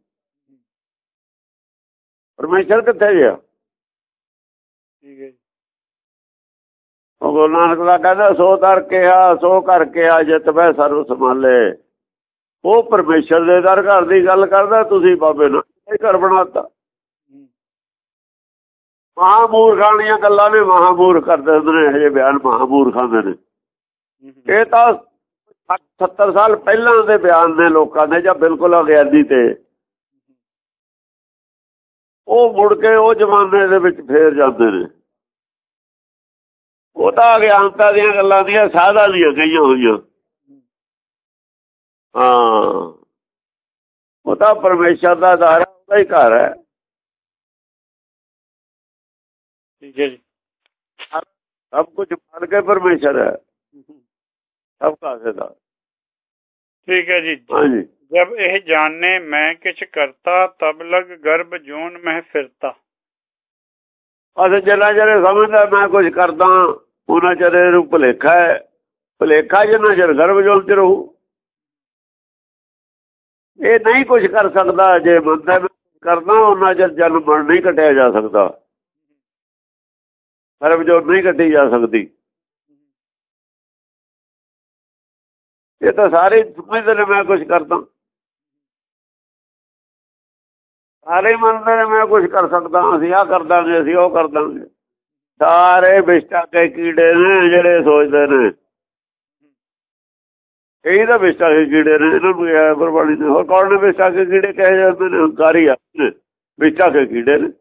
ਪਰਮੇਸ਼ਰ ਕਿੱਥੇ ਗਿਆ? ठीक है जी। ਉਹ ਗੁਰੂ ਨਾਨਕ ਦਾ ਕਹਿੰਦਾ ਸੋ ਦਰ ਕਿਹਾ ਸੋ ਘਰ ਕਿਹਾ ਜਿਤ ਬਹਿ ਸਰਬ ਸੰਭਾਲੇ। ਉਹ ਪਰਮੇਸ਼ਰ ਦੇ ਦਰ ਘਰ ਦੀ ਗੱਲ ਕਰਦਾ, ਤੁਸੀਂ ਬਾਬੇ ਨਾਨਕ ਘਰ ਬਣਾਤਾ। ਮਹਾਮੂਰਖਾਂ ਗੱਲਾਂ ਨੇ, ਮਹਾਮੂਰਖ ਕਰਦੇ ਹੁੰਦੇ ਨੇ ਇਹ ਬਿਆਨ, ਮਹਾਮੂਰਖਾਂ ਦੇ ਨੇ। ਇਹ ਤਾਂ 70 ਸਾਲ ਪਹਿਲਾਂ ਦੇ ਬਿਆਨ ਨੇ ਲੋਕਾਂ ਦੇ, ਜਾਂ ਬਿਲਕੁਲ ਅਗਿਆਨੀ ਤੇ। ਉਹ ਮੁੜ ਕੇ ਉਹ ਜ਼ਮਾਨੇ ਦੇ ਵਿੱਚ ਫੇਰ ਜਾਂਦੇ ਨੇ। ਉਹ ਤਾਂ ਅਗਿਆਨਤਾ ਦੀਆਂ ਗੱਲਾਂ ਦੀਆਂ ਸਾਧਾਂ ਦੀਆਂ ਕਹੀਆਂ ਹੋਈਆਂ। ਹਾਂ ਉਹ ਤਾਂ ਪਰਮੇਸ਼ਰ ਦਾ ਦਰ ਹੈ, ਉਹਦਾ ਹੀ ਘਰ ਹੈ। ठीक है जी। ਸਭ ਕੁਝ ਮੰਨ ਕੇ ਪਰਮੇਸ਼ਰ ਹੈ, ਸਭ ਕਾਸੇ ਦਾ। ठीक है जी। ਹਾਂਜੀ जब यह जानने मैं किछ करता तब लग गर्भ जोन में फिरता। ਅਸੀਂ ਜਿੰਨਾ ਚਿਰ ਸਮਝਦਾ ਮੈਂ ਕੁਝ ਕਰਦਾ, ਉਹਨਾਂ ਚਿਰ ਇਹਨੂੰ ਭੁਲੇਖਾ ਹੈ। ਭੁਲੇਖਾ ਜਿੰਨਾ ਚਿਰ ਗਰਭ ਜੋਨ ਚ ਰਹੂ। ਇਹ ਨਹੀਂ ਕੁਝ ਕਰ ਸਕਦਾ। ਜੇ ਮੰਨਦਾ ਕਰਦਾ, ਉਹਨਾਂ ਚਿਰ ਜਨਮ ਮਰਨ ਨਹੀਂ ਕੱਟਿਆ ਜਾ ਸਕਦਾ, ਗਰਭ ਜੋਨ ਨਹੀਂ ਕੱਟੀ ਜਾ ਸਕਦੀ। ਇਹ ਤਾਂ ਸਾਰੇ ਸਮਝਦੇ ਨੇ ਮੈਂ ਕੁਝ ਕਰਦਾ, ਸਾਰੇ ਮੰਨਦੇ ਨੇ ਮੈਂ ਕੁਝ ਕਰ ਸਕਦਾ, ਅਸੀਂ ਆਹ ਕਰ ਦਾਂਗੇ, ਅਸੀਂ ਉਹ ਕਰ ਦਾਂਗੇ। ਸਾਰੇ ਵਿਸ਼ਟਾ ਕੇ ਕੀੜੇ ਨੇ ਜਿਹੜੇ ਸੋਚਦੇ ਨੇ। ਇਹੀ ਤਾਂ ਵਿਸ਼ਟਾ ਕੇ ਕੀੜੇ ਨੇ, ਇਹਨਾਂ ਨੂੰ ਕਿਹਾ ਗੁਰਬਾਣੀ ਨੇ। ਹੋਰ ਕੌਣ ਨੇ ਵਿਸ਼ਟਾ ਕੇ ਕੀੜੇ ਕਹੇ ਜਾਂਦੇ ਨੇ? ਹੰਕਾਰੀ ਆ ਵਿਸ਼ਟਾ ਕੇ ਕੀੜੇ ਨੇ।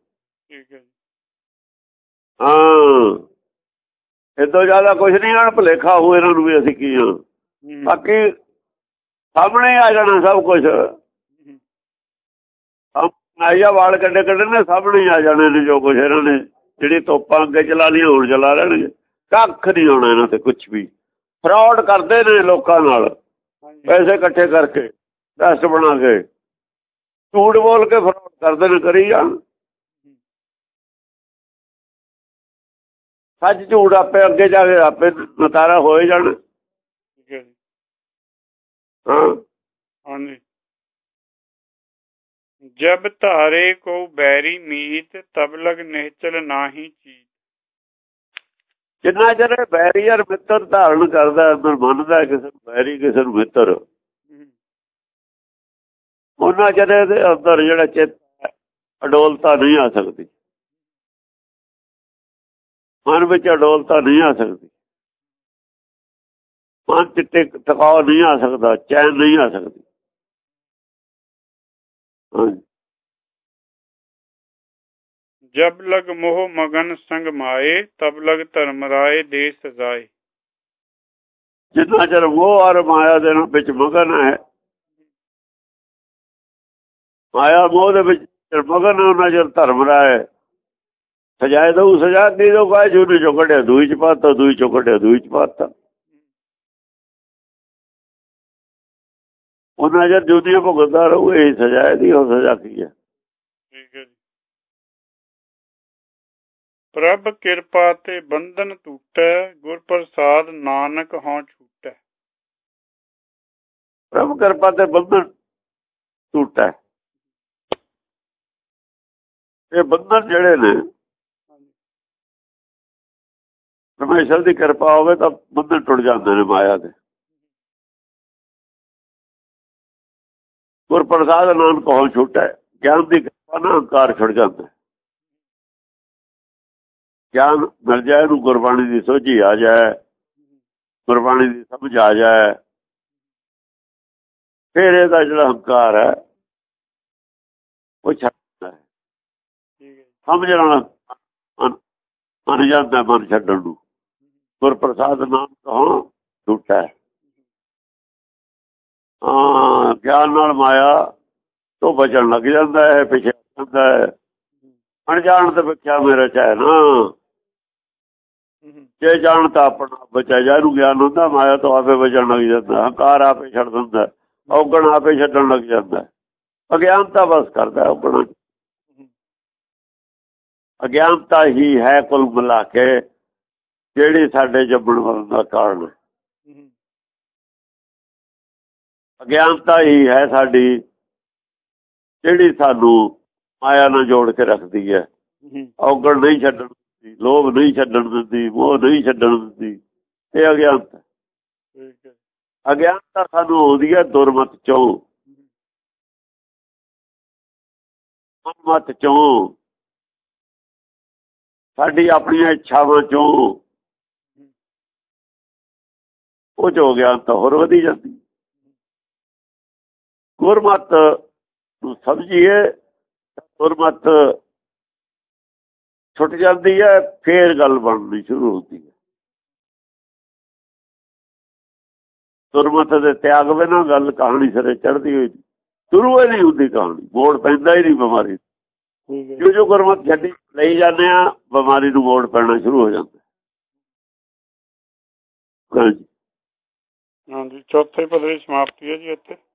ਹਾਂ ਇਦੋਂ ਜ਼ਿਆਦਾ ਕੁਛ ਨਹੀਂ। ਇਹਨਾਂ ਨੂੰ ਭੁਲੇਖਾ ਹੋ ਇਹਨਾਂ ਨੂੰ ਵੀ ਅਸੀਂ ਕੀ ਹਾਂ। ਬਾਕੀ ਸਾਹਮਣੇ ਆ ਜਾਣਾ ਸਭ ਕੁਛ। ਆਈਆ ਵਾਲ ਕੱਢੇ ਨੇ, ਸਾਹਮਣੇ ਆ ਜਾਣੇ ਨੇ ਜੋ ਕੁਛ ਇਹਨਾਂ ਨੇ। ਜਿਹੜੀ ਤੋਪਾਂ ਅੱਗੇ ਚਲਾ ਲਈਆਂ ਹੁਣ ਚਲਾ ਲੈਣਗੇ। ਕੱਖ ਨਹੀਂ ਆਉਣਾ ਇਹਨਾਂ ਤੇ ਕੁਛ ਵੀ। ਫਰਾਡ ਕਰਦੇ ਨੇ ਲੋਕਾਂ ਨਾਲ, ਪੈਸੇ ਇਕੱਠੇ ਕਰਕੇ, ਟੈਸਟ ਬਣਾ ਕੇ, ਝੂਠ ਬੋਲ ਕੇ ਫਰਾਡ ਕਰਦੇ ਨੇ, ਕਰੀ ਜਾਣ। ਸੱਚ ਝੂਠ ਆਪੇ ਅੱਗੇ ਜਾ ਕੇ ਆਪੇ ਨਤਾਰਾ ਹੋਏ ਜਾਣ। हाँ जी। जब तारे को बैरी मीत तब लग निश्चल नाही चीत। ਜਿੰਨਾ ਚਿਰ ਬੈਰੀ ਯਾਰ ਮਿੱਤਰ ਧਾਰਨ ਕਰਦਾ, ਅੰਦਰ ਮੰਨਦਾ ਕਿਸੇ ਨੂੰ ਬੈਰੀ ਕਿਸੇ ਨੂੰ ਮਿੱਤਰ, ਉਹਨਾਂ ਚਿਰ ਦੇ ਅੰਦਰ ਜਿਹੜਾ ਚਿੱਤ ਅਡੋਲਤਾ ਨਹੀਂ ਆ ਸਕਦੀ, ਮਨ ਵਿੱਚ ਅਡੋਲਤਾ ਨਹੀਂ ਆ ਸਕਦੀ, ਮਨ ਚ ਟਿਕਾਅ ਨਹੀਂ ਆ ਸਕਦਾ, ਚੈਨ ਨਹੀਂ ਆ ਸਕਦੀ। ਜਬ ਲਗ ਮੋਹ ਮਗਨ ਸੰਗ ਮਾਏ ਤਬ ਲਗ ਧਰਮ ਰਾਏ ਦੇ ਸਜਾਏ। ਜਿੰਨਾ ਚਿਰ ਮੋਹ ਔਰ ਮਾਇਆ ਦੇ ਵਿੱਚ ਮਗਨ ਹੈ, ਮਾਇਆ ਮੋਹ ਦੇ ਵਿੱਚ ਮਗਨ ਉਹਨਾਂ ਚਿਰ ਧਰਮ ਰਾਏ ਸਜਾਏ ਦਊ। ਸਜਾ ਦੀ ਦੋ ਕਹੇ ਜੂਨੀ ਚੋਂ ਕੱਢਿਆ ਦੂਈ ਚ ਪਾਤਾ, ਦੂਈ ਚੋਂ ਕੱਢਿਆ ਦੂਈ ਚ ਪਾਤਾ। ਉਹਨਾਂ ਚਿਰ ਜੂਨੀਆਂ ਭੁਗਤਦਾ ਰਹੂ, ਇਹ ਸਜਾ ਦੀ। ਉਹ ਸਜਾ ਕੀ ਹੈ? ਠੀਕ ਹੈ ਜੀ। ਪ੍ਰਭ ਕਿਰਪਾ ਤੇ ਬੰਧਨ ਟੂਟੈ, ਗੁਰ ਪ੍ਰਸਾਦ ਨਾਨਕ ਹੋਂ ਛੂਟੈ। ਪ੍ਰਭ ਕਿਰਪਾ ਤੇ ਬੰਧਨ ਟੂਟੈ। ਇਹ ਬੰਧਨ ਜਿਹੜੇ ਨੇ ਪਰਮੇਸ਼ਰ ਦੀ ਕਿਰਪਾ ਹੋਵੇ ਤਾਂ ਬੰਧਨ ਟੁੱਟ ਜਾਂਦੇ ਨੇ ਮਾਇਆ ਦੇ। ਗੁਰ ਪ੍ਰਸਾਦ ਨਾਨਕ ਹੋਂ ਛੂਟੈ। ਗਿਆਨ ਦੀ ਕਿਰਪਾ ਨਾਲ ਹੰਕਾਰ ਛੁੱਟ ਜਾਂਦਾ। ਗਿਆਨ ਮਿਲ ਜਾਏ ਇਹਨੂੰ, ਗੁਰਬਾਣੀ ਦੀ ਸੋਝੀ ਆ ਜਾਏ, ਗੁਰਬਾਣੀ ਦੀ ਸਮਝ ਆ ਜਾਏ, ਫਿਰ ਇਹਦਾ ਜਿਹੜਾ ਹੰਕਾਰ ਹੈ ਉਹ ਛੱਡਦਾ ਹੈ। ਸਮਝ ਨਾਲ ਮੰਨ ਜਾਂਦਾ, ਮਨ ਛੱਡਣ ਨੂੰ। ਗੁਰ ਪ੍ਰਸਾਦ ਨਾਨਕ ਹੋਂ ਛੂਟੈ। ਹਾਂ, ਗਿਆਨ ਨਾਲ ਮਾਇਆ ਤੋਂ ਬਚਣ ਲੱਗ ਜਾਂਦਾ ਹੈ, ਪਿੱਛੇ ਜਾਂਦਾ ਹੈ। ਅਣਜਾਣ ਤੇ ਬਚਿਆ ਮੇਰਾ ਚਾਹੇ ਨਾ, ਜੇ ਜਾਣ ਤਾਂ ਆਪਣਾ ਬਚਿਆ। ਜਿਹਨੂੰ ਗਿਆਨ ਹੁੰਦਾ ਮਾਇਆ ਤੋਂ ਆਪੇ ਬਚਣ ਲੱਗ ਜਾਂਦਾ, ਹੰਕਾਰ ਆਪੇ ਛੱਡ ਦਿੰਦਾ, ਔਗਣ ਆਪੇ ਛੱਡਣ ਲੱਗ ਜਾਂਦਾ। ਅਗਿਆਨਤਾ ਬਸ ਕਰਦਾ ਔਗਣ। ਅਗਿਆਨਤਾ ਹੀ ਹੈ ਕੁੱਲ ਮਿਲਾ ਕੇ ਜਿਹੜੀ ਸਾਡੇ ਜੰਮਣ ਮਰਨ ਦਾ ਕਾਰਨ। ਅਗਿਆਨਤਾ ਹੀ ਹੈ ਸਾਡੀ ਜਿਹੜੀ ਸਾਨੂੰ ਮਾਇਆ ਨਾਲ ਜੋੜ ਕੇ ਰੱਖਦੀ ਹੈ। ਔਗਣ ਨਹੀਂ ਛੱਡਣ ਦਿੰਦੀ, ਲੋਭ ਨਹੀਂ ਛੱਡਣ ਦਿੰਦੀ, ਮੋਹ ਨਹੀਂ ਛੱਡਣ ਦਿੰਦੀ। ਇਹ ਅਗਿਆਨਤਾ। ਅਗਿਆਨਤਾ ਸਾਨੂੰ ਆਉਂਦੀ ਹੈ ਦੁਰਮਤ ਚੋਂ, ਮਤ ਚੋਂ, ਸਾਡੀ ਆਪਣੀਆਂ ਇੱਛਾਵਾਂ ਚੋਂ। ਉਹ ਚ ਅਗਿਆਨਤਾ ਹੋਰ ਵਧੀ ਜਾਂਦੀ। ਗੁਰਮਤ ਨੂੰ ਸਮਝੀਏ, ਗੁਰਮਤ ਛੁੱਟ ਜਾਂਦੀ ਹੈ, ਫੇਰ ਗੱਲ ਬਣਨੀ ਸ਼ੁਰੂ ਹੁੰਦੀ ਹੈ। ਗੁਰਮਤ ਦੇ ਤਿਆਗ ਬਿਨਾਂ ਗੱਲ ਕਹਾਣੀ ਸਿਰੇ ਚੜ੍ਹਦੀ ਹੋਈ ਸ਼ੁਰੂ ਹੀ ਨਹੀਂ ਹੁੰਦੀ। ਕਹਾਣੀ ਮੋੜ ਪੈਂਦਾ ਹੀ ਨਹੀਂ ਬਿਮਾਰੀ। ਜੋ ਗੁਰਮਤ ਛੱਡੀ ਲਈ ਜਾਂਦੇ ਆ, ਬਿਮਾਰੀ ਨੂੰ ਮੋੜ ਪੈਣਾ ਸ਼ੁਰੂ ਹੋ ਜਾਂਦਾ। ਹਾਂਜੀ, ਚੌਥੇ ਪਦਰੀ ਸਮਾਪਤੀ ਹੈ ਜੀ ਇੱਥੇ।